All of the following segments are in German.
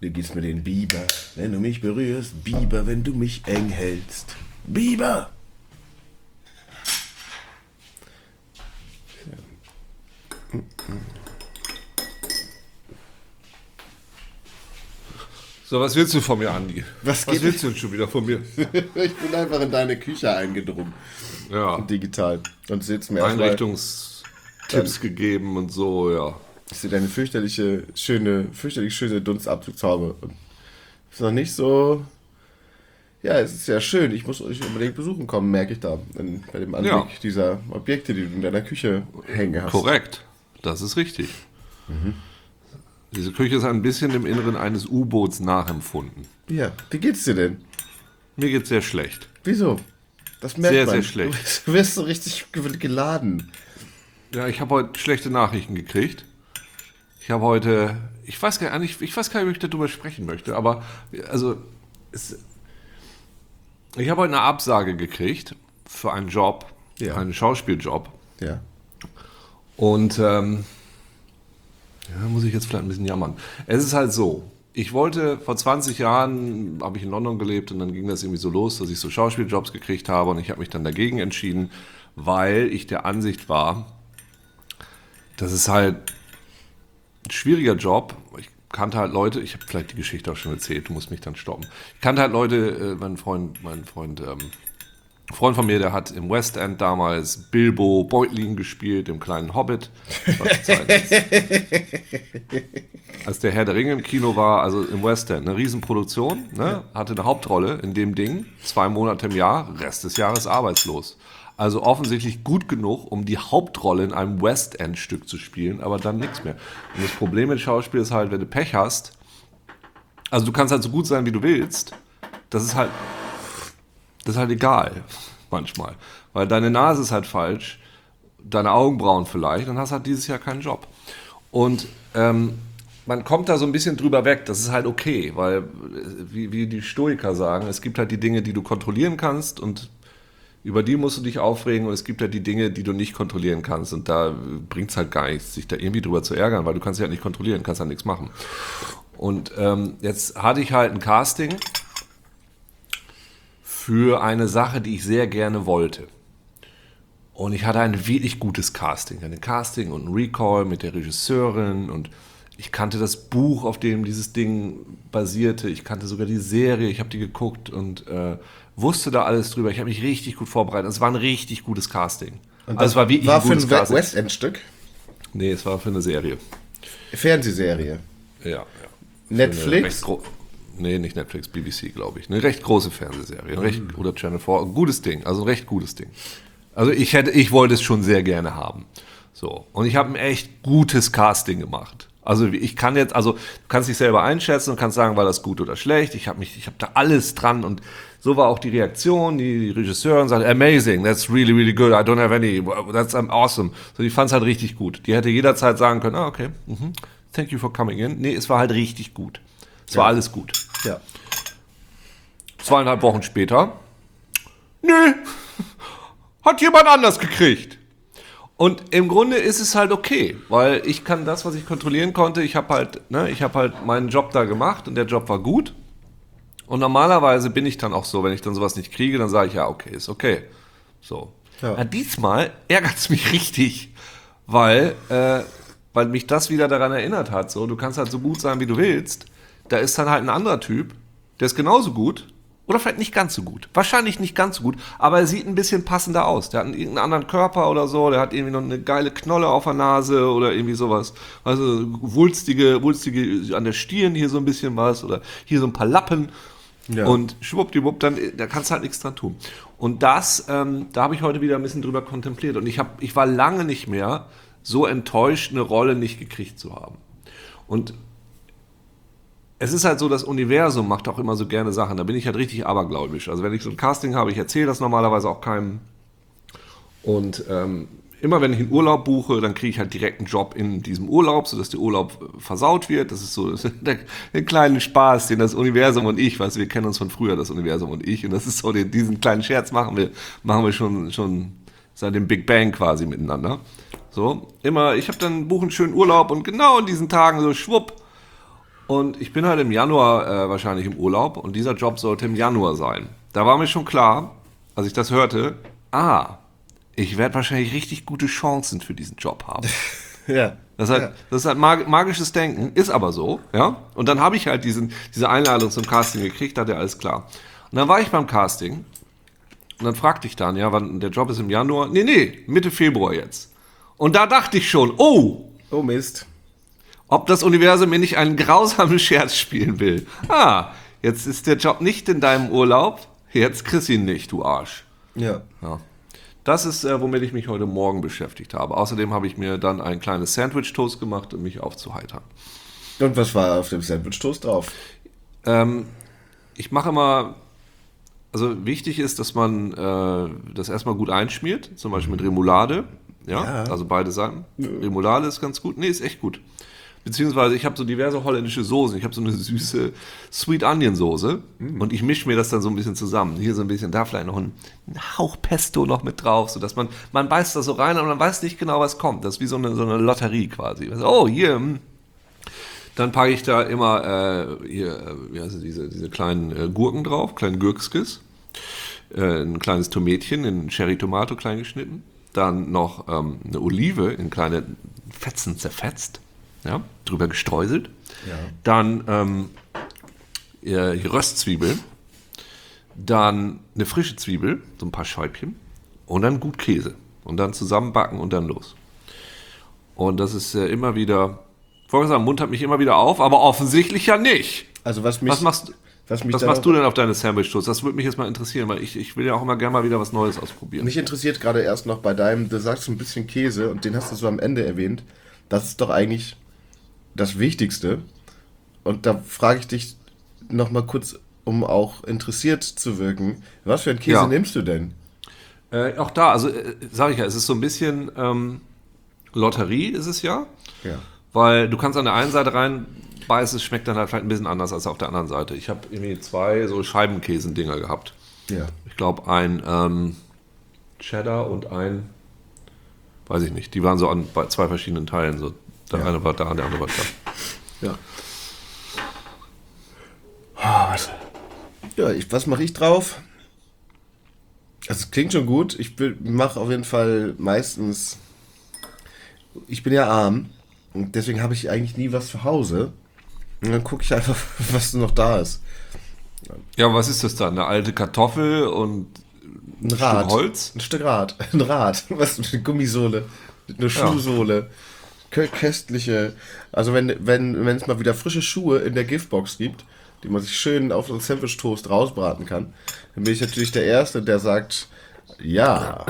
Du gibst mir den Biber, wenn du mich berührst. Biber, wenn du mich eng hältst. Biber! So, was willst du von mir, Andi? Was willst du denn schon wieder von mir? Ich bin einfach in deine Küche eingedrungen. Ja. Digital. Und sitzt mir Einrichtungstipps gegeben und so, ja. Ich sehe deine fürchterlich schöne Dunstabzugshaube. Und ist noch nicht so. Ja, es ist ja schön. Ich muss euch unbedingt besuchen kommen, merke ich da. Bei dem Anblick dieser Objekte, die du in deiner Küche hängen hast. Korrekt. Das ist richtig. Diese Küche ist ein bisschen dem Inneren eines U-Boots nachempfunden. Ja, wie geht's dir denn? Mir geht's sehr schlecht. Wieso? Das merkt Sehr, man. sehr schlecht. Du wirst so richtig geladen. Ja, ich habe heute schlechte Nachrichten gekriegt. Ich habe heute, ich weiß gar nicht, ob ich darüber sprechen möchte, aber also ich habe heute eine Absage gekriegt für einen Job, einen Schauspieljob. Ja. Und muss ich jetzt vielleicht ein bisschen jammern. Es ist halt so, ich wollte, vor 20 Jahren habe ich in London gelebt und dann ging das irgendwie so los, dass ich so Schauspieljobs gekriegt habe und ich habe mich dann dagegen entschieden, weil ich der Ansicht war, das ist halt ein schwieriger Job. Ich kannte halt Leute, ich habe vielleicht die Geschichte auch schon erzählt, du musst mich dann stoppen. Ich kannte halt Leute, mein Freund von mir, der hat im West End damals Bilbo Beutlin gespielt, im kleinen Hobbit. Das war die Zeit, als der Herr der Ringe im Kino war, also im West End, eine Riesenproduktion, ne? Hatte eine Hauptrolle in dem Ding, 2 Monate im Jahr, Rest des Jahres arbeitslos. Also offensichtlich gut genug, um die Hauptrolle in einem West End Stück zu spielen, aber dann nichts mehr. Und das Problem mit Schauspiel ist halt, wenn du Pech hast, also du kannst halt so gut sein, wie du willst, das ist halt egal, manchmal. Weil deine Nase ist halt falsch, deine Augenbrauen vielleicht, dann hast du halt dieses Jahr keinen Job. Und man kommt da so ein bisschen drüber weg, das ist halt okay, weil, wie die Stoiker sagen, es gibt halt die Dinge, die du kontrollieren kannst und über die musst du dich aufregen und es gibt halt die Dinge, die du nicht kontrollieren kannst und da bringt es halt gar nichts, sich da irgendwie drüber zu ärgern, weil du kannst ja halt nicht kontrollieren, kannst halt nichts machen. Und jetzt hatte ich halt ein Casting für eine Sache, die ich sehr gerne wollte. Und ich hatte ein wirklich gutes Casting. Ein Casting und ein Recall mit der Regisseurin und ich kannte das Buch, auf dem dieses Ding basierte. Ich kannte sogar die Serie, ich habe die geguckt und wusste da alles drüber. Ich habe mich richtig gut vorbereitet. Es war ein richtig gutes Casting. Und das war für ein West End Stück? Nee, es war für eine Serie. Fernsehserie? Ja. Netflix? Nee, nicht Netflix, BBC, glaube ich. Eine recht große Fernsehserie. Oder Channel 4. Ein gutes Ding, also ein recht gutes Ding. Also ich wollte es schon sehr gerne haben. So. Und ich habe ein echt gutes Casting gemacht. Also ich kann jetzt, also du kannst dich selber einschätzen und kannst sagen, war das gut oder schlecht. Ich habe da alles dran und so war auch die Reaktion. Die Regisseurin sagt, amazing, that's really, really good. I don't have any, that's awesome. So, die fand es halt richtig gut. Die hätte jederzeit sagen können, okay, thank you for coming in. Nee, es war halt richtig gut. Es war alles gut. Ja. 2,5 Wochen später, nö, hat jemand anders gekriegt. Und im Grunde ist es halt okay, weil ich kann das, was ich kontrollieren konnte, ich habe halt meinen Job da gemacht und der Job war gut. Und normalerweise bin ich dann auch so, wenn ich dann sowas nicht kriege, dann sage ich, ja, okay, ist okay. So. Ja. Ja, diesmal ärgert es mich richtig, weil mich das wieder daran erinnert hat, so, du kannst halt so gut sein, wie du willst. Da ist dann halt ein anderer Typ, der ist genauso gut oder vielleicht nicht ganz so gut. Wahrscheinlich nicht ganz so gut, aber er sieht ein bisschen passender aus. Der hat irgendeinen anderen Körper oder so, der hat irgendwie noch eine geile Knolle auf der Nase oder irgendwie sowas. Also wulstige an der Stirn hier so ein bisschen was oder hier so ein paar Lappen. Ja. Und schwuppdiwupp, da kannst du halt nichts dran tun. Und das, da habe ich heute wieder ein bisschen drüber kontempliert und ich war lange nicht mehr so enttäuscht, eine Rolle nicht gekriegt zu haben. Und es ist halt so, das Universum macht auch immer so gerne Sachen. Da bin ich halt richtig abergläubisch. Also wenn ich so ein Casting habe, ich erzähle das normalerweise auch keinem. Und immer wenn ich einen Urlaub buche, dann kriege ich halt direkt einen Job in diesem Urlaub, sodass der Urlaub versaut wird. Das ist so der kleine Spaß, den das Universum und ich, weißt du, wir kennen uns von früher, das Universum und ich. Und das ist so, diesen kleinen Scherz machen wir schon seit dem Big Bang quasi miteinander. So, immer, ich habe dann buche einen schönen Urlaub und genau in diesen Tagen so schwupp. Und ich bin halt im Januar wahrscheinlich im Urlaub und dieser Job sollte im Januar sein. Da war mir schon klar, als ich das hörte, ich werde wahrscheinlich richtig gute Chancen für diesen Job haben. Ja. Das ist halt magisches Denken, ist aber so, ja. Und dann habe ich halt diese Einladung zum Casting gekriegt, da hat ja alles klar. Und dann war ich beim Casting und dann fragte ich dann, ja, wann der Job ist im Januar? Nee, Mitte Februar jetzt. Und da dachte ich schon, oh Mist. Ob das Universum mir nicht einen grausamen Scherz spielen will. Jetzt ist der Job nicht in deinem Urlaub, jetzt kriegst du ihn nicht, du Arsch. Ja. Das ist, womit ich mich heute Morgen beschäftigt habe. Außerdem habe ich mir dann ein kleines Sandwich-Toast gemacht, um mich aufzuheitern. Und was war auf dem Sandwich-Toast drauf? Ich mache immer, also wichtig ist, dass man das erstmal gut einschmiert, zum Beispiel mit Remoulade. Ja. Also beide Seiten. Remoulade ist ganz gut. Nee, ist echt gut. Beziehungsweise ich habe so diverse holländische Soßen. Ich habe so eine süße Sweet Onion Soße und ich mische mir das dann so ein bisschen zusammen. Hier so ein bisschen, da vielleicht noch ein Hauch Pesto noch mit drauf, sodass man beißt da so rein und man weiß nicht genau, was kommt. Das ist wie so eine Lotterie quasi. Oh, hier. Dann packe ich da immer wie heißt diese kleinen Gurken drauf, kleinen Gürkskis. Ein kleines Tomätchen in Cherry-Tomato klein geschnitten. Dann noch eine Olive in kleine Fetzen zerfetzt. Ja, drüber gestreuselt. Ja. Dann Röstzwiebeln. Dann eine frische Zwiebel, so ein paar Scheibchen. Und dann gut Käse. Und dann zusammenbacken und dann los. Und das ist immer wieder, vorher sagen, Mund hat mich immer wieder auf, aber offensichtlich ja nicht. Also was machst du denn auf deine Sandwich-Toast? Das würde mich jetzt mal interessieren, weil ich will ja auch immer gerne mal wieder was Neues ausprobieren. Mich interessiert gerade erst noch bei deinem, du sagst ein bisschen Käse und den hast du so am Ende erwähnt. Das ist doch eigentlich das Wichtigste. Und da frage ich dich noch mal kurz, um auch interessiert zu wirken. Was für einen Käse nimmst du denn? Auch da, also sage ich ja, es ist so ein bisschen Lotterie ist es ja. Ja. Weil du kannst an der einen Seite reinbeißen, es schmeckt dann halt vielleicht ein bisschen anders als auf der anderen Seite. Ich habe irgendwie 2 so Scheibenkäsendinger gehabt. Ja. Ich glaube ein Cheddar und ein, weiß ich nicht, die waren so bei 2 verschiedenen Teilen. So. Der eine war da und der andere war da. Ja. Was mache ich drauf? Also es klingt schon gut. Ich mache auf jeden Fall meistens, ich bin ja arm und deswegen habe ich eigentlich nie was zu Hause. Und dann gucke ich einfach, was noch da ist. Ja, was ist das dann? Eine alte Kartoffel und ein Rad. Stück Holz? Ein Stück Rad. Ein Rad. Was? Eine Gummisohle. Eine Schuhsohle. Köstliche. Also wenn es mal wieder frische Schuhe in der Giftbox gibt, die man sich schön auf so einen Sandwich-Toast rausbraten kann, dann bin ich natürlich der Erste, der sagt, ja.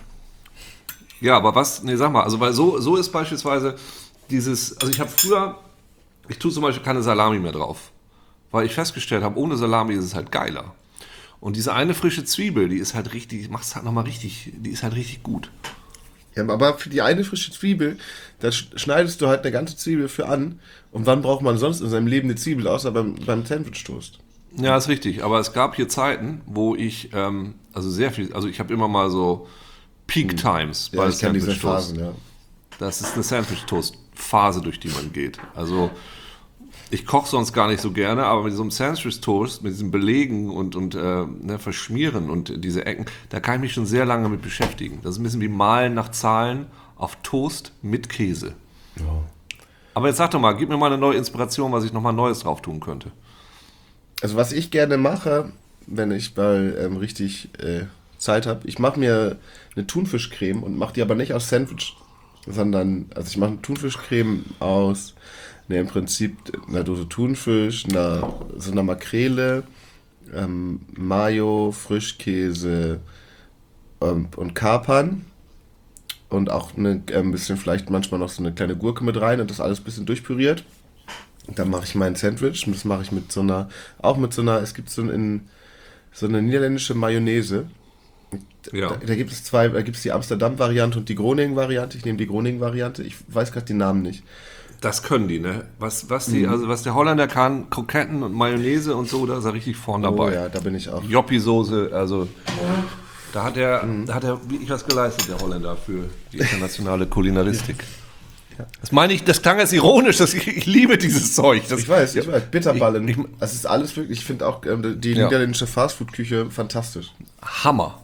Ja, aber was, nee, sag mal, also weil so ist beispielsweise also ich tue zum Beispiel keine Salami mehr drauf, weil ich festgestellt habe, ohne Salami ist es halt geiler. Und diese eine frische Zwiebel, die ist halt richtig, die ist halt richtig gut. Ja, aber für die eine frische Zwiebel, da schneidest du halt eine ganze Zwiebel für an. Und wann braucht man sonst in seinem Leben eine Zwiebel, außer beim Sandwich-Toast? Ja, ist richtig. Aber es gab hier Zeiten, wo ich, ich habe immer mal so Peak Times bei Sandwich-Toast. Ja. Das ist eine Sandwich-Toast-Phase, durch die man geht. Also ich koche sonst gar nicht so gerne, aber mit so einem Sandwich-Toast, mit diesen Belegen und Verschmieren und diese Ecken, da kann ich mich schon sehr lange mit beschäftigen. Das ist ein bisschen wie Malen nach Zahlen auf Toast mit Käse. Ja. Aber jetzt sag doch mal, gib mir mal eine neue Inspiration, was ich nochmal Neues drauf tun könnte. Also was ich gerne mache, wenn ich mal richtig Zeit habe, ich mache mir eine Thunfischcreme und mache die aber nicht aus Sandwich, sondern, also ich mache eine Thunfischcreme aus, im Prinzip einer Dose Thunfisch, so einer Makrele, Mayo, Frischkäse und Kapern. Und auch ein bisschen vielleicht manchmal noch so eine kleine Gurke mit rein und das alles ein bisschen durchpüriert. Und dann mache ich mein Sandwich und das mache ich mit so einer, es gibt so eine niederländische Mayonnaise. Ja. Da gibt es 2, da gibt es die Amsterdam-Variante und die Groningen-Variante. Ich nehme die Groningen-Variante, ich weiß gerade die Namen nicht. Das können die, ne? Was der Holländer kann, Kroketten und Mayonnaise und so, da ist er richtig vorn dabei. Oh ja, da bin ich auch. Joppi-Soße, also da hat er wirklich was geleistet, der Holländer, für die internationale Kulinaristik. Das meine ich, das klang jetzt ironisch, ich liebe dieses Zeug. Ich weiß, Bitterballen. Das ist alles wirklich, ich finde auch die niederländische Fastfood-Küche fantastisch. Hammer.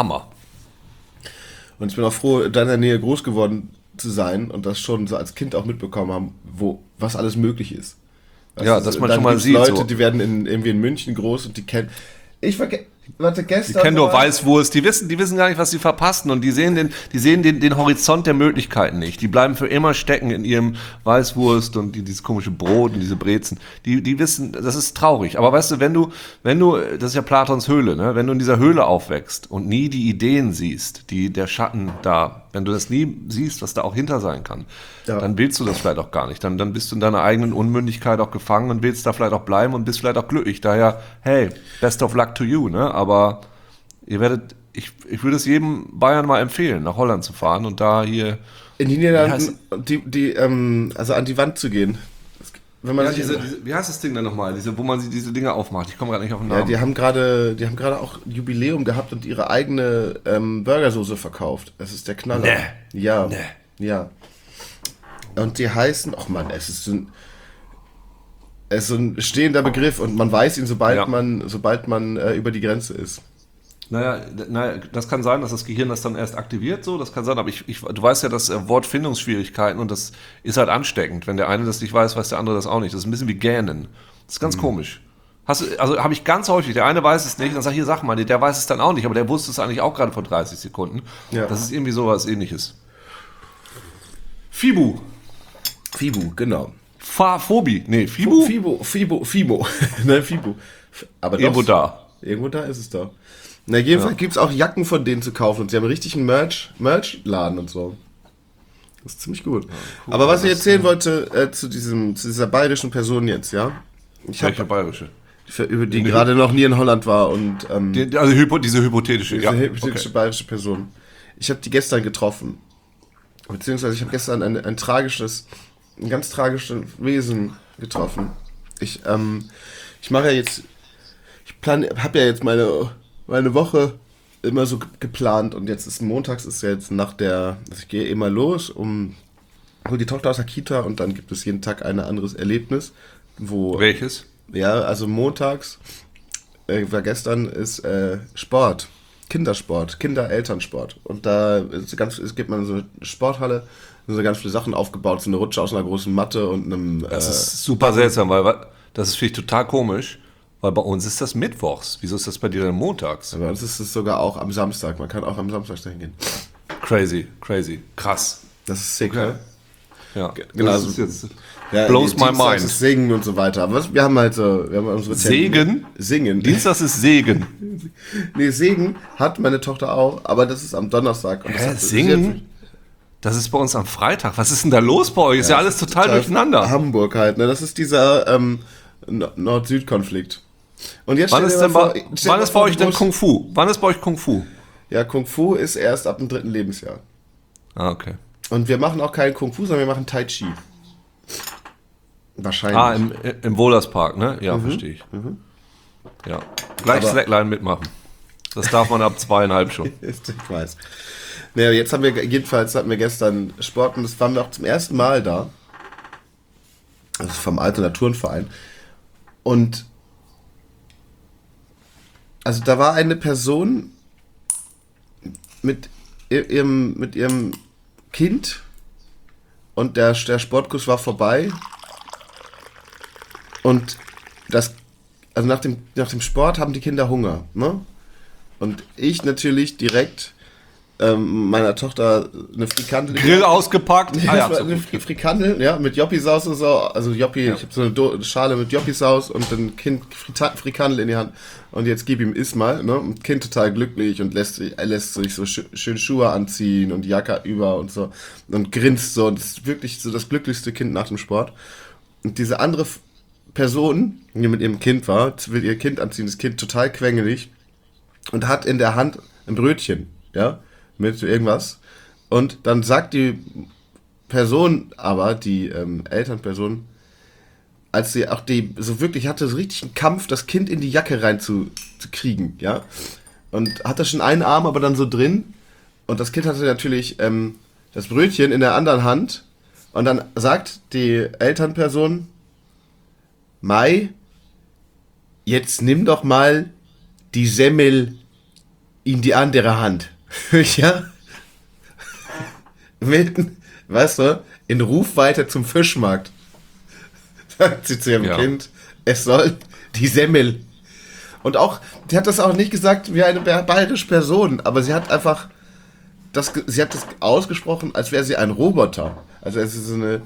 Und ich bin auch froh, in deiner Nähe groß geworden zu sein und das schon so als Kind auch mitbekommen haben, was alles möglich ist. Dass man schon mal sieht. Leute, die werden irgendwie in München groß und die kennen. Gestern. Die kennen nur Weißwurst, die wissen gar nicht, was sie verpassen und die sehen den Horizont der Möglichkeiten nicht. Die bleiben für immer stecken in ihrem Weißwurst und dieses komische Brot und diese Brezen. Die wissen, das ist traurig. Aber weißt du, wenn du, das ist ja Platons Höhle, ne? Wenn du in dieser Höhle aufwächst und nie die Ideen siehst, der Schatten da, wenn du das nie siehst, was da auch hinter sein kann, dann willst du das vielleicht auch gar nicht. Dann bist du in deiner eigenen Unmündigkeit auch gefangen und willst da vielleicht auch bleiben und bist vielleicht auch glücklich. Daher, hey, best of luck to you, ne? Aber ich würde es jedem Bayern mal empfehlen, nach Holland zu fahren und da hier in die Niederlanden, also an die Wand zu gehen. Wenn man wie heißt das Ding denn nochmal? Wo man diese Dinge aufmacht. Ich komme gerade nicht auf den Namen. Ja, die haben gerade auch Jubiläum gehabt und ihre eigene Burgersoße verkauft. Das ist der Knaller. Nee. Ja. Und die heißen, es ist so ein stehender Begriff und man weiß ihn, sobald man über die Grenze ist. Naja, das kann sein, dass das Gehirn das dann erst aktiviert, so, das kann sein, aber du weißt ja, das Wortfindungsschwierigkeiten und das ist halt ansteckend. Wenn der eine das nicht weiß, weiß der andere das auch nicht. Das ist ein bisschen wie Gähnen. Das ist ganz komisch. Habe ich ganz häufig, der eine weiß es nicht, dann sag mal, der weiß es dann auch nicht, aber der wusste es eigentlich auch gerade vor 30 Sekunden. Ja. Das ist irgendwie sowas Ähnliches. Fibu, genau. Phobie. Nee, Fibu? Fibo. Nein, Fibu. Aber irgendwo da ist es doch. Na, jedenfalls gibt es auch Jacken von denen zu kaufen und sie haben einen richtigen Merch-Laden und so. Das ist ziemlich gut. Ja, cool. Aber was ich erzählen wollte zu dieser bayerischen Person jetzt, ja? Welche bayerische? Über die gerade noch nie in Holland war und diese hypothetische bayerische Person. Ich habe die gestern getroffen. Beziehungsweise ich habe gestern ein ganz tragisches Wesen getroffen. Ich mache ja jetzt, habe ja jetzt meine Woche immer so geplant und jetzt ist montags ich gehe immer los, hol die Tochter aus der Kita und dann gibt es jeden Tag ein anderes Erlebnis. Welches? Ja, also montags, gestern ist Sport. Kindersport, Kinderelternsport. Und es gibt man so eine Sporthalle, so ganz viele Sachen aufgebaut, so eine Rutsche aus einer großen Matte und einem... Das ist super seltsam, weil das finde ich total komisch, weil bei uns ist das mittwochs. Wieso ist das bei dir dann montags? Bei uns ist es sogar auch am Samstag. Man kann auch am Samstag dahin gehen. Crazy. Krass. Das ist sick, okay. Ja, genau. Das ist jetzt blows my mind. Ist Singen und so weiter. Aber wir haben unsere Segen? Singen. Dienstag ist Segen. Nee, Segen hat meine Tochter auch, aber das ist am Donnerstag. Und Singen? Das ist bei uns am Freitag. Was ist denn da los bei euch? Ist ja alles total durcheinander. Hamburg halt, ne? Das ist dieser Nord-Süd-Konflikt. Und jetzt wann ist bei euch denn Kung Fu? Wann ist bei euch Kung Fu? Ja, Kung Fu ist erst ab dem 3. Lebensjahr. Ah, okay. Und wir machen auch keinen Kung Fu, sondern wir machen Tai Chi. Wahrscheinlich. Im Wohlerspark, ne? Ja, verstehe ich. Ja. Gleich Slackline mitmachen. Das darf man ab 2,5 schon. Ich weiß. Naja, hatten wir gestern Sport und das waren wir auch zum ersten Mal da. Also vom Alternaturenverein. Und also da war eine Person mit ihrem Kind und der Sportkurs war vorbei und nach dem Sport haben die Kinder Hunger, ne? Und ich natürlich direkt meiner Tochter eine Frikandel. Grill ausgepackt. Eine Frikandel, ja, mit Joppi-Sauce und so. Also Joppi, ich habe so eine Schale mit Joppi-Sauce und ein Kind Frikandel in die Hand. Und jetzt gib ihm iss mal, ne? Und Kind total glücklich und lässt sich so schön Schuhe anziehen und die Jacke über und so. Und grinst so. Und das ist wirklich so das glücklichste Kind nach dem Sport. Und diese andere Person, die mit ihrem Kind war, will ihr Kind anziehen, das Kind total quengelig und hat in der Hand ein Brötchen, ja, mit irgendwas. Und dann sagt die Person aber, die Elternperson, als sie auch so wirklich hatte, so richtig einen Kampf, das Kind in die Jacke rein zu kriegen, ja. Und hatte schon einen Arm aber dann so drin. Und das Kind hatte natürlich das Brötchen in der anderen Hand Und dann sagt die Elternperson, Mai, jetzt nimm doch mal die Semmel in die andere Hand. Ja? Mitten, weißt du, in Rufweite zum Fischmarkt. Sagt sie zu ihrem Kind, es soll die Semmel. Und auch, die hat das auch nicht gesagt wie eine bayerische Person, aber sie hat einfach, sie hat das ausgesprochen, als wäre sie ein Roboter. Also es ist so eine,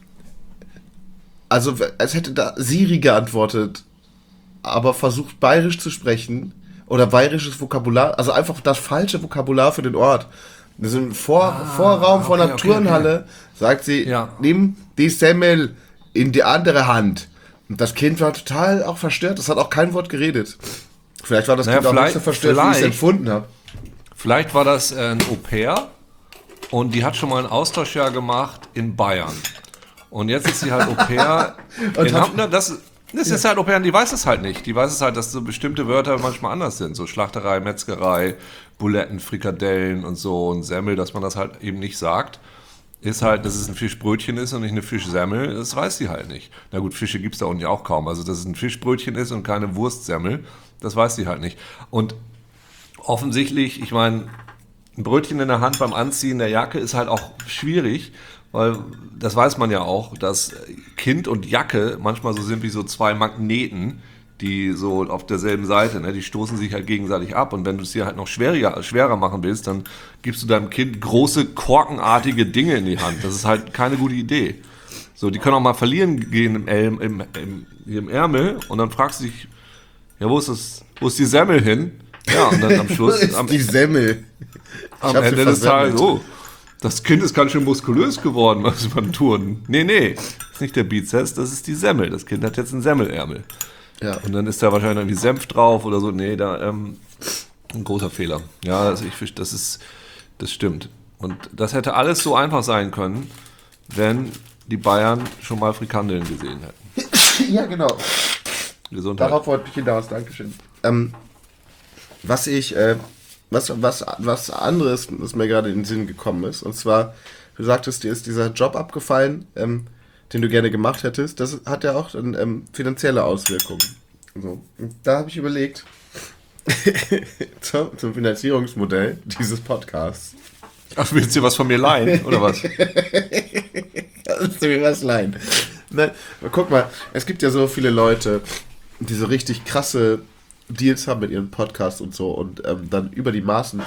also als hätte da Siri geantwortet, aber versucht bayerisch zu sprechen oder bayerisches Vokabular, also einfach das falsche Vokabular für den Ort. Das ist im Vorraum von einer Turnhalle, sagt sie, nimm die Semmel in die andere Hand. Und das Kind war total auch verstört, das hat auch kein Wort geredet. Vielleicht war das Kind auch nicht so verstört, wie ich es empfunden habe. Vielleicht war das ein Au-pair und die hat schon mal ein Austauschjahr gemacht in Bayern. Und jetzt ist sie halt Au-pair in Hamburg. Das ist halt Au-pair, die weiß es halt nicht. Die weiß es halt, dass so bestimmte Wörter manchmal anders sind. So Schlachterei, Metzgerei, Buletten, Frikadellen und so und Semmel, dass man das halt eben nicht sagt. Ist halt, dass es ein Fischbrötchen ist und nicht eine Fischsemmel, das weiß sie halt nicht. Na gut, Fische gibt es da unten ja auch kaum. Also, dass es ein Fischbrötchen ist und keine Wurstsemmel, das weiß sie halt nicht. Und offensichtlich, ich meine, ein Brötchen in der Hand beim Anziehen der Jacke ist halt auch schwierig, weil das weiß man ja auch, dass Kind und Jacke manchmal so sind wie so zwei Magneten, die so auf derselben Seite, ne, die stoßen sich halt gegenseitig ab und wenn du es dir halt noch schwerer machen willst, dann gibst du deinem Kind große, korkenartige Dinge in die Hand. Das ist halt keine gute Idee. So, die können auch mal verlieren gehen im Ärmel und dann fragst du dich, ja, wo ist die Semmel hin? Ja, und dann am Schluss... die Semmel. Am Ende des Tages, das Kind ist ganz schön muskulös geworden, was beim Touren. Nee, das ist nicht der Bizeps, das ist die Semmel. Das Kind hat jetzt einen Semmelärmel. Ja. Und dann ist da wahrscheinlich irgendwie Senf drauf oder so. Nee, da ein großer Fehler. Ja, das stimmt. Und das hätte alles so einfach sein können, wenn die Bayern schon mal Frikandeln gesehen hätten. Ja, genau. Gesundheit. Darauf wollte ich hinaus, Dankeschön. Was anderes, was mir gerade in den Sinn gekommen ist, und zwar, du sagtest, dir ist dieser Job abgefallen, den du gerne gemacht hättest, das hat ja auch dann, finanzielle Auswirkungen. So. Und da habe ich überlegt, zum Finanzierungsmodell dieses Podcasts. Ach, willst du was von mir leihen, oder was? Willst du mir was leihen? Nein, guck mal, es gibt ja so viele Leute, die so richtig krasse Deals haben mit ihren Podcasts und so und dann über die Maßen.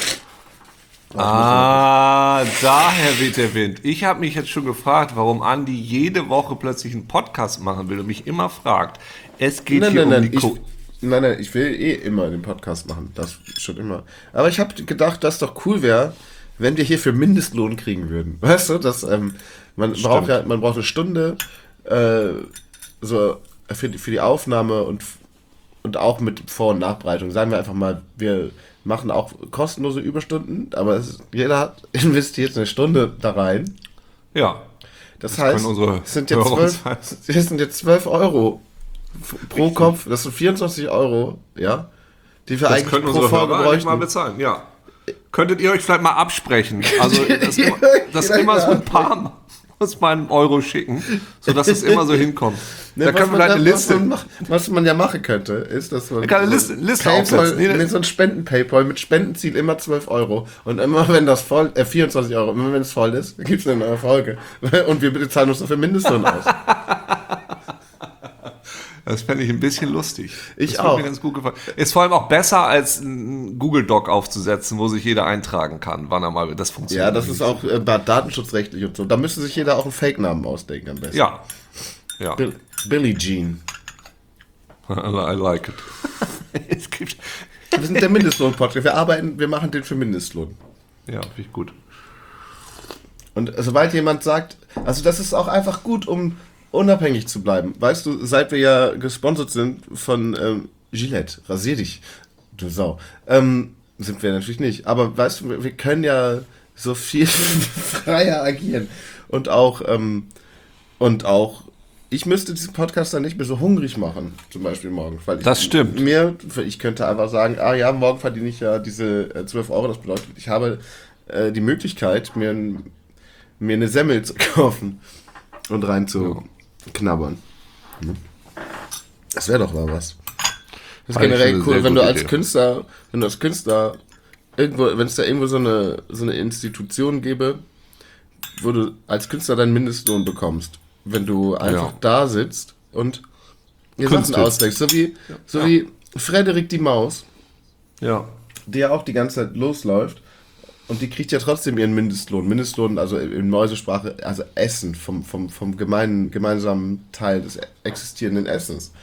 Daher weht der Wind. Ich habe mich jetzt schon gefragt, warum Andi jede Woche plötzlich einen Podcast machen will und mich immer fragt. Es geht um die Nein, ich will immer den Podcast machen. Das schon immer. Aber ich habe gedacht, dass doch cool wäre, wenn wir hierfür Mindestlohn kriegen würden. Weißt du, dass man braucht eine Stunde so für die Aufnahme und auch mit Vor- und Nachbereitung. Sagen wir einfach mal, wir machen auch kostenlose Überstunden, aber jeder investiert eine Stunde da rein. Ja. Das heißt, es sind jetzt 12 Euro pro Kopf, das sind 24 Euro, ja, die wir eigentlich pro Folge bräuchten. Mal bezahlen, ja. Könntet ihr euch vielleicht mal absprechen? Also, das immer so ein paar aus meinem Euro schicken, sodass es immer so hinkommt. Ne, da können wir vielleicht eine Liste... Was man ja machen könnte, ist, dass man... Eine Liste aufsetzen. So ein Spenden-Paypal mit Spendenziel immer 12 Euro. Und immer wenn das 24 Euro, immer wenn es voll ist, gibt es eine neue Folge. Und wir bezahlen uns dafür Mindestlohn aus. Das fände ich ein bisschen lustig. Ich auch. Mir ganz gut gefallen. Ist vor allem auch besser, als einen Google-Doc aufzusetzen, wo sich jeder eintragen kann, wann er mal das funktioniert. Ja, das ist auch datenschutzrechtlich und so. Da müsste sich jeder auch einen Fake-Namen ausdenken am besten. Ja. Billie Jean. I like it. Wir sind der Mindestlohn-Podcast. Wir machen den für Mindestlohn. Ja, finde ich gut. Und sobald jemand sagt, also das ist auch einfach gut, um unabhängig zu bleiben. Weißt du, seit wir ja gesponsert sind von Gillette, rasier dich, du Sau. Sind wir natürlich nicht. Aber weißt du, wir können ja so viel freier agieren. Und auch, ich müsste diesen Podcast dann nicht mehr so hungrig machen, zum Beispiel morgen. Weil das stimmt. Ich könnte einfach sagen, morgen verdiene ich ja diese 12 Euro. Das bedeutet, ich habe die Möglichkeit, mir mir eine Semmel zu kaufen und rein zu knabbern. Das wäre doch mal was. Das ist generell cool, wenn du als Künstler, irgendwo, wenn es da irgendwo so eine Institution gäbe, wo du als Künstler deinen Mindestlohn bekommst, wenn du einfach da sitzt und dir Sachen ausdenkst, so wie Frederik die Maus, die ja auch die ganze Zeit losläuft und die kriegt ja trotzdem ihren Mindestlohn, also in Mäusesprache, also Essen vom gemeinsamen Teil des existierenden Essens.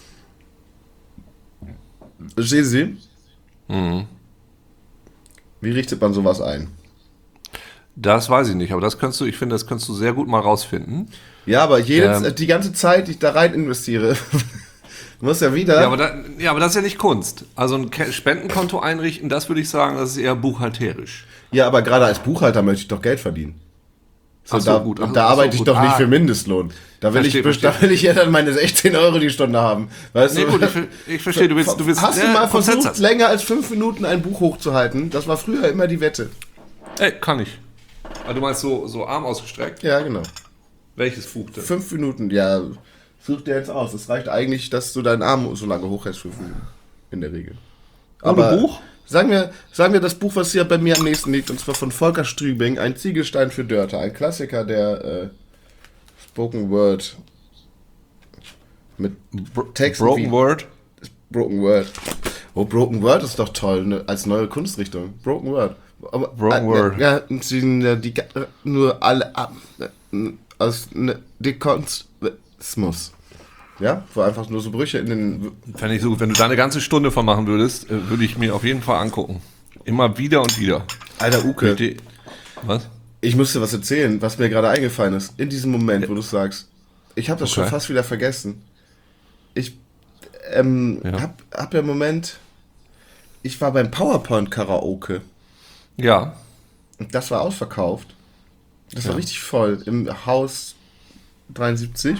Verstehen Sie? Mhm. Wie richtet man sowas ein? Das weiß ich nicht, aber ich finde, das kannst du sehr gut mal rausfinden. Ja, aber die ganze Zeit, die ich da rein investiere, muss ja wieder... Ja, aber das ist ja nicht Kunst. Also ein Spendenkonto einrichten, das würde ich sagen, das ist eher buchhalterisch. Ja, aber gerade als Buchhalter möchte ich doch Geld verdienen. Da arbeite ich doch nicht für Mindestlohn. Da will ich ja dann meine 16 Euro die Stunde haben. Weißt du? Gut, ich verstehe, du willst hast du mal versucht, länger als 5 Minuten ein Buch hochzuhalten? Das war früher immer die Wette. Kann ich. Also du meinst so Arm ausgestreckt? Ja, genau. Welches Buch denn? 5 Minuten, ja. Such dir jetzt aus. Es reicht eigentlich, dass du deinen Arm so lange hochhältst, 5 Minuten. In der Regel. Aber Buch? Sagen wir das Buch, was hier bei mir am nächsten liegt, und zwar von Volker Strübing, Ein Ziegelstein für Dörte, ein Klassiker der Spoken Word mit Texten Broken Word? Broken Word. Oh, Broken Word ist doch toll, ne, als neue Kunstrichtung. Broken Word. Aber, Broken Word. Ja, die nur alle aus Dekonstruismus. Ja, wo einfach nur so Brüche in den... Fände ich so gut. Wenn du da eine ganze Stunde von machen würdest, würde ich mir auf jeden Fall angucken. Immer wieder und wieder. Alter, Uke. Was? Ich muss dir was erzählen, was mir gerade eingefallen ist. In diesem Moment, wo du sagst, ich habe das schon fast wieder vergessen. Ich hab ja im Moment... Ich war beim PowerPoint-Karaoke. Ja. Und das war ausverkauft. Das war richtig voll. Im Haus 73.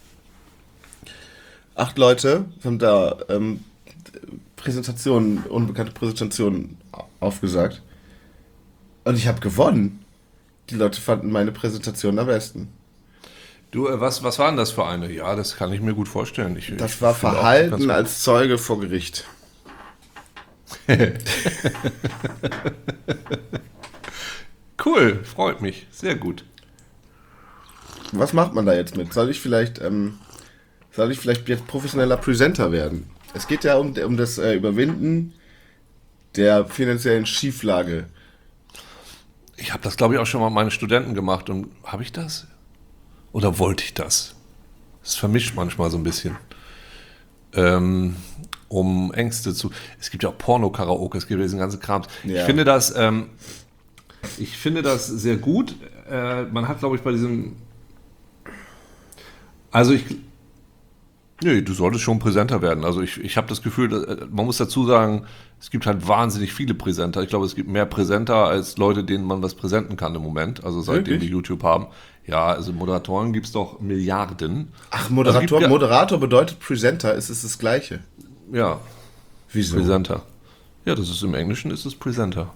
8 Leute haben da unbekannte Präsentationen aufgesagt. Und ich habe gewonnen. Die Leute fanden meine Präsentation am besten. Du, was war denn das für eine? Ja, das kann ich mir gut vorstellen. Das war Verhalten als Zeuge vor Gericht. Cool, freut mich. Sehr gut. Was macht man da jetzt mit? Soll ich vielleicht jetzt professioneller Presenter werden? Es geht ja um das Überwinden der finanziellen Schieflage. Ich habe das, glaube ich, auch schon mal mit meinen Studenten gemacht. Und habe ich das? Oder wollte ich das? Das vermischt manchmal so ein bisschen. Um Ängste zu... Es gibt ja auch Porno-Karaoke, es gibt ja diesen ganzen Kram. Ja. Ich finde das sehr gut. Man hat, glaube ich, bei diesem... du solltest schon Präsenter werden. Also ich habe das Gefühl, man muss dazu sagen, es gibt halt wahnsinnig viele Präsenter. Ich glaube, es gibt mehr Präsenter als Leute, denen man was präsenten kann im Moment. Also seitdem wir YouTube haben. Ja, also Moderatoren gibt es doch Milliarden. Ach, Moderator bedeutet Presenter, ist es das Gleiche? Ja. Wieso? Presenter. Ja, das ist im Englischen ist es Presenter.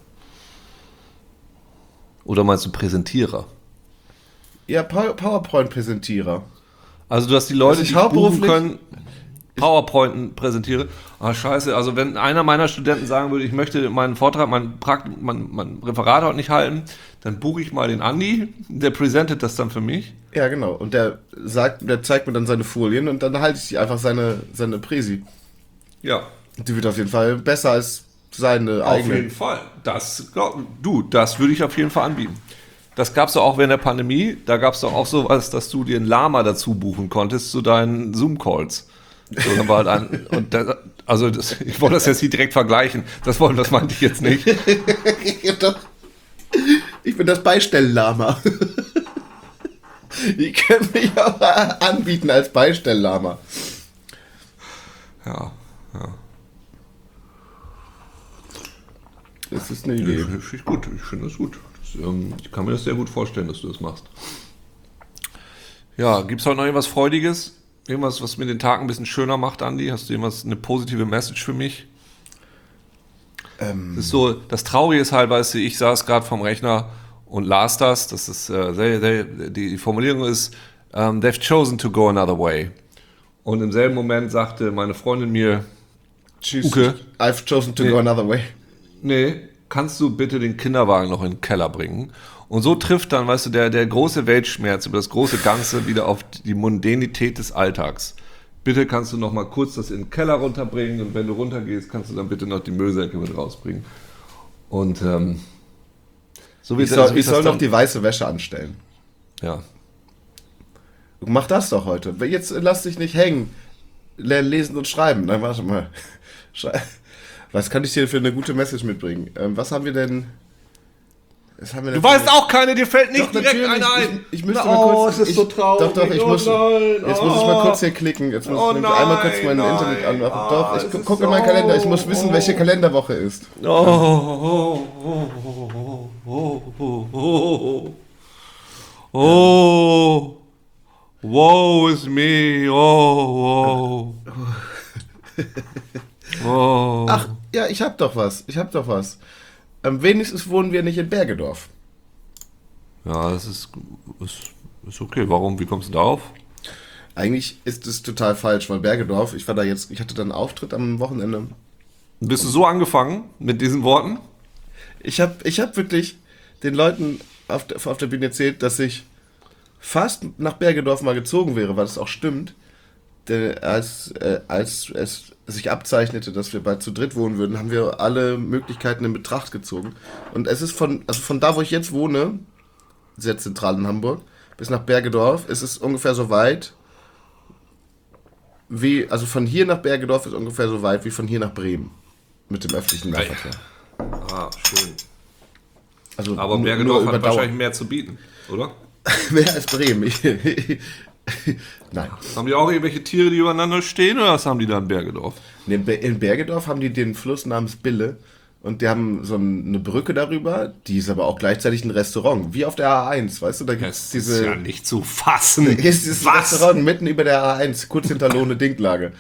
Oder meinst du Präsentierer? Ja, PowerPoint-Präsentierer. Also, dass die Leute, die buchen können, PowerPoint präsentiere. Ah, scheiße. Also, wenn einer meiner Studenten sagen würde, ich möchte meinen Vortrag, mein Referat heute nicht halten, dann buche ich mal den Andi, der präsentiert das dann für mich. Ja, genau. Und der zeigt mir dann seine Folien und dann halte ich einfach seine Präsi. Ja. Die wird auf jeden Fall besser als seine eigene. Auf jeden Fall. Das würde ich auf jeden Fall anbieten. Das gab es doch auch während der Pandemie. Da gab es doch auch sowas, dass du dir einen Lama dazu buchen konntest zu deinen Zoom-Calls. So, dann war halt ich wollte das jetzt nicht direkt vergleichen. Das meinte ich jetzt nicht. Ich bin das Beistell-Lama. Die können mich auch anbieten als Beistell-Lama. Ja. Das ist eine Idee. Ich finde das gut. Ich kann mir das sehr gut vorstellen, dass du das machst. Ja, gibt es heute noch irgendwas Freudiges? Irgendwas, was mir den Tag ein bisschen schöner macht, Andi? Hast du eine positive Message für mich? Das ist so, das Traurige ist halt, weißt du, ich saß gerade vorm Rechner und las das. Das ist, die Formulierung ist, they've chosen to go another way. Und im selben Moment sagte meine Freundin mir, Tschüss, Uke, I've chosen to go another way. Nee, kannst du bitte den Kinderwagen noch in den Keller bringen? Und so trifft dann, weißt du, der große Weltschmerz über das große Ganze wieder auf die Mundanität des Alltags. Bitte kannst du noch mal kurz das in den Keller runterbringen und wenn du runtergehst, kannst du dann bitte noch die Müllsäcke mit rausbringen. Und so wie Ich soll noch die weiße Wäsche anstellen. Ja. Mach das doch heute. Jetzt lass dich nicht hängen. Lesen und schreiben. Nein, warte mal. Was kann ich dir für eine gute Message mitbringen? Was haben wir denn... Du weißt auch keine, dir fällt nicht direkt eine ein. Ich müsste mal kurz... es ist so traurig. Doch, jetzt muss ich mal kurz hier klicken. Jetzt muss ich einmal kurz mein Internet anmachen. Doch, ich gucke in meinen Kalender. Ich muss wissen, welche Kalenderwoche ist. Woe is me, oh. Ach, ja, ich hab doch was. Wenigstens wohnen wir nicht in Bergedorf. Ja, das ist okay. Warum? Wie kommst du darauf? Eigentlich ist es total falsch, weil Bergedorf, ich hatte da einen Auftritt am Wochenende. Bist du so angefangen mit diesen Worten? Ich hab wirklich den Leuten auf der Bühne erzählt, dass ich fast nach Bergedorf mal gezogen wäre, weil das auch stimmt. Denn als es sich abzeichnete, dass wir bald zu dritt wohnen würden, haben wir alle Möglichkeiten in Betracht gezogen. Und es ist von da, wo ich jetzt wohne, sehr zentral in Hamburg, bis nach Bergedorf, ist es ungefähr so weit also von hier nach Bergedorf ist ungefähr so weit wie von hier nach Bremen. Mit dem öffentlichen Nahverkehr. Ah, schön. Also aber Bergedorf hat wahrscheinlich mehr zu bieten, oder? Mehr als Bremen. Nein. Haben die auch irgendwelche Tiere, die übereinander stehen, oder was haben die da in Bergedorf? In Bergedorf haben die den Fluss namens Bille und die haben so eine Brücke darüber, die ist aber auch gleichzeitig ein Restaurant, wie auf der A1, weißt du, da gibt es diese... Das ist ja nicht zu fassen. Da ist dieses Restaurant mitten über der A1, kurz hinter Lohne-Dinklage.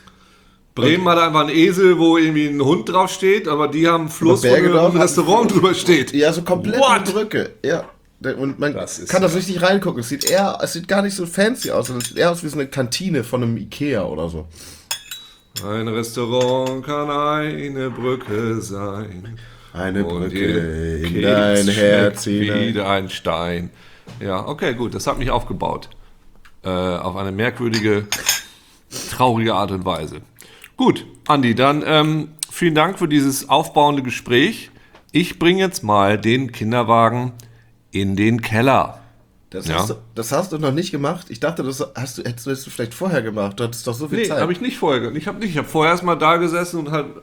Bremen hat einfach einen Esel, wo irgendwie ein Hund drauf steht, aber die haben einen Fluss, wo ein Restaurant drüber steht. Ja, so komplett eine Brücke, ja. Und man kann da so richtig reingucken. Es sieht gar nicht so fancy aus, sondern es sieht eher aus wie so eine Kantine von einem Ikea oder so. Ein Restaurant kann eine Brücke sein. Eine Brücke in dein Herz hinein. Wieder ein Stein. Ja, okay, gut, das hat mich aufgebaut. Auf eine merkwürdige, traurige Art und Weise. Gut, Andi, dann vielen Dank für dieses aufbauende Gespräch. Ich bringe jetzt mal den Kinderwagen in den Keller. Das hast du noch nicht gemacht? Ich dachte, hättest du vielleicht vorher gemacht. Du hattest doch so viel Zeit. Nee, habe ich nicht vorher gemacht. Ich habe vorher erstmal da gesessen und halt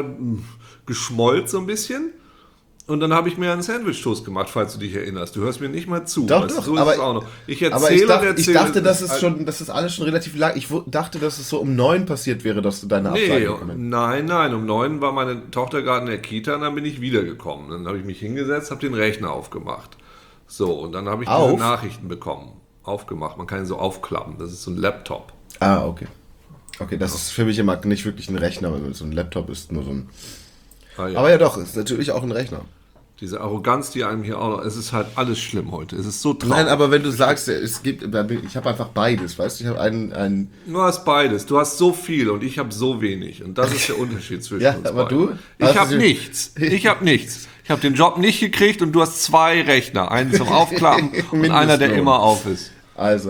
geschmollt so ein bisschen. Und dann habe ich mir einen Sandwich-Toast gemacht, falls du dich erinnerst. Du hörst mir nicht mal zu. Doch, so aber, ist es auch noch. Ich dachte, das ist alles schon relativ lang. Ich dachte, dass es so um 9 passiert wäre, dass du deine Absage bekommst. Nein. Um 9 war meine Tochter gerade in der Kita und dann bin ich wiedergekommen. Dann habe ich mich hingesetzt, habe den Rechner aufgemacht. So, und dann habe ich diese Nachrichten bekommen. Aufgemacht. Man kann ihn so aufklappen. Das ist so ein Laptop. Ah, okay. Okay, das ist für mich immer nicht wirklich ein Rechner, weil so ein Laptop ist nur so ein... Ah, ja. Aber ja doch, ist natürlich auch ein Rechner. Diese Arroganz, die einem hier auch noch... Es ist halt alles schlimm heute. Es ist so traurig. Nein, aber wenn du sagst, ich habe einfach beides, weißt du? Ich habe einen... Du hast beides. Du hast so viel und ich habe so wenig. Und das ist der Unterschied zwischen uns aber beiden. Ich habe nichts. Ich habe den Job nicht gekriegt und du hast 2 Rechner. Einen zum Aufklappen und einer, der immer auf ist. Also,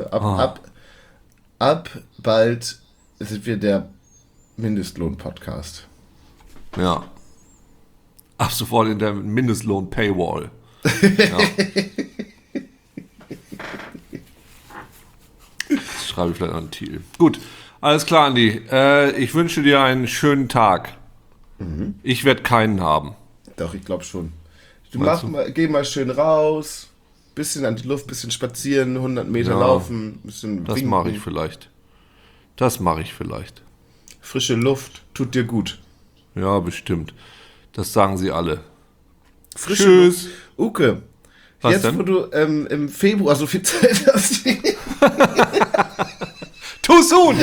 ab bald sind wir der Mindestlohn-Podcast. Ja. Ab sofort in der Mindestlohn-Paywall. Ja. Das schreibe ich vielleicht an den Titel. Gut, alles klar, Andi. Ich wünsche dir einen schönen Tag. Mhm. Ich werde keinen haben. Doch, ich glaube schon. Geh mal schön raus, bisschen an die Luft, bisschen spazieren, 100 Meter laufen, bisschen Das mache ich vielleicht. Frische Luft tut dir gut. Ja, bestimmt. Das sagen sie alle. Tschüss. Luft. Uke, was jetzt denn? Wo du im Februar so viel Zeit hast. Tu's Huhn!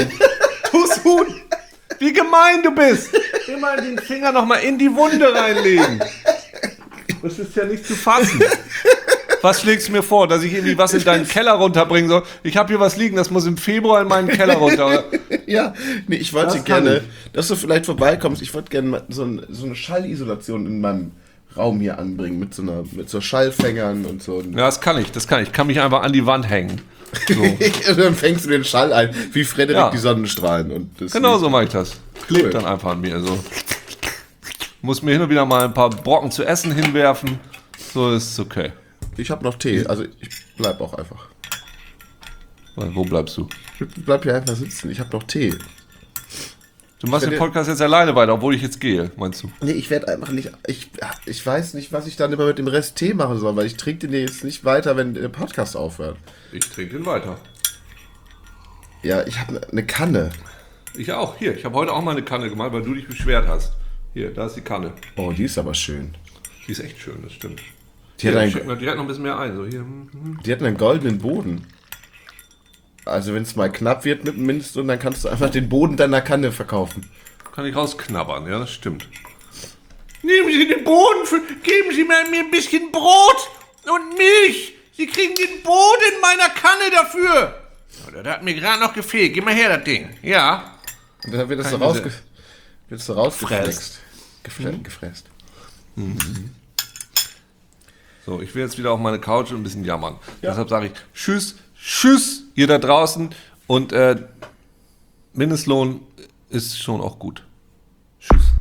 Wie gemein du bist! Immer den Finger nochmal in die Wunde reinlegen. Das ist ja nicht zu fassen. Was schlägst du mir vor, dass ich irgendwie was in deinen Keller runterbringen soll? Ich habe hier was liegen, das muss im Februar in meinen Keller runter. Oder? Ja, nee, ich wollte gerne, dass du vielleicht vorbeikommst. Ich wollte gerne so eine Schallisolation in meinem Raum hier anbringen mit so Schallfängern und so. Ja, das kann ich. Ich kann mich einfach an die Wand hängen. So. Dann fängst du den Schall ein, wie Frederik die Sonnenstrahlen. Und das genau so mache ich das. Klebt dann einfach an mir. So. Muss mir hin und wieder mal ein paar Brocken zu essen hinwerfen. So ist es okay. Ich habe noch Tee, also ich bleib auch einfach. Wo bleibst du? Ich bleib hier einfach sitzen, ich habe noch Tee. Du machst den Podcast jetzt alleine weiter, obwohl ich jetzt gehe, meinst du? Nee, ich werde einfach nicht. Ich weiß nicht, was ich dann immer mit dem Rest Tee machen soll, weil ich trinke den jetzt nicht weiter, wenn der Podcast aufhört. Ich trinke den weiter. Ja, ich habe eine Kanne. Ich auch. Hier, ich habe heute auch mal eine Kanne gemacht, weil du dich beschwert hast. Hier, da ist die Kanne. Oh, die ist aber schön. Die ist echt schön, das stimmt. Die hat noch ein bisschen mehr ein. So hier. Die hat einen goldenen Boden. Also wenn es mal knapp wird mit dem Mindestlohn, dann kannst du einfach den Boden deiner Kanne verkaufen. Kann ich rausknabbern, ja, das stimmt. Nehmen Sie den Boden, geben Sie mir ein bisschen Brot und Milch. Sie kriegen den Boden meiner Kanne dafür. Das hat mir gerade noch gefehlt. Gib mal her, das Ding. Ja. Und dann wird das so rausgefräst. Gefräst. Mhm. So, ich will jetzt wieder auf meine Couch und ein bisschen jammern. Ja. Deshalb sage ich Tschüss, ihr da draußen. Und Mindestlohn ist schon auch gut. Tschüss.